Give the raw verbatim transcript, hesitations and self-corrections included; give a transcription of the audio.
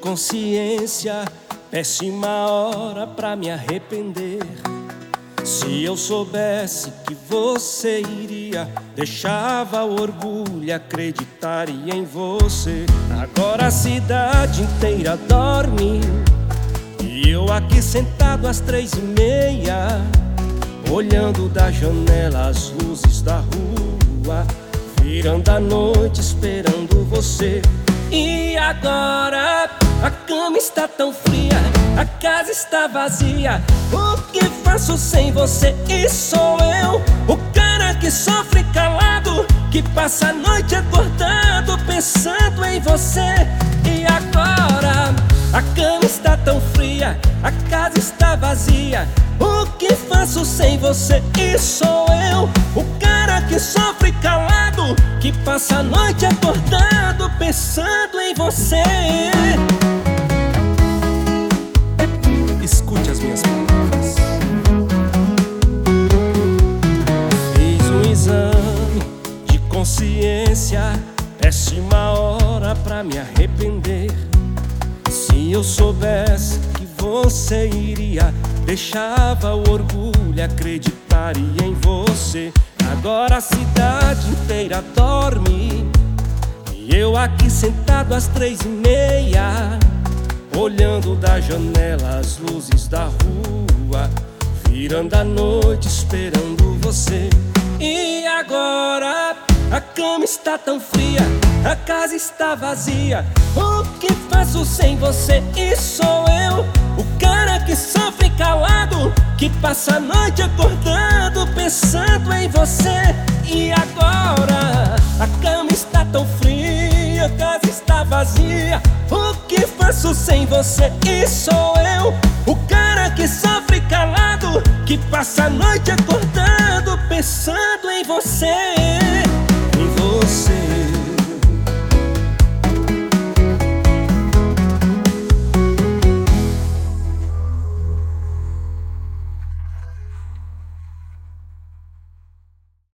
consciência, péssima hora pra me arrepender. Se eu soubesse que você iria, deixava o orgulho, acreditaria em você. Agora a cidade inteira dorme e eu aqui sentado às três e meia, olhando da janela as luzes da rua, virando a noite esperando você. E agora a cama está tão fria, a casa está vazia. O que faço sem você? E sou eu, o cara que sofre calado, que passa a noite acordado pensando em você. E agora a cama está tão fria, a casa está vazia. O que faço sem você? E sou eu, o cara que sofre calado, que passa a noite acordado pensando em você. Escute as minhas palavras. Fiz um exame de consciência, péssima hora pra me arrepender. Se eu soubesse que você iria, deixava o orgulho, acreditaria em você. Agora a cidade inteira dorme e eu aqui sentado às três e meia, olhando da janela as luzes da rua, virando a noite esperando você. E agora a cama está tão fria, a casa está vazia. O que faço sem você? E sou eu, o cara que sofre calado, que passa a noite acordado pensando em você. E agora a cama está tão fria, a casa está vazia. O que faço sem você? E sou eu, o cara que sofre calado, que passa a noite acordado pensando em você. Em você.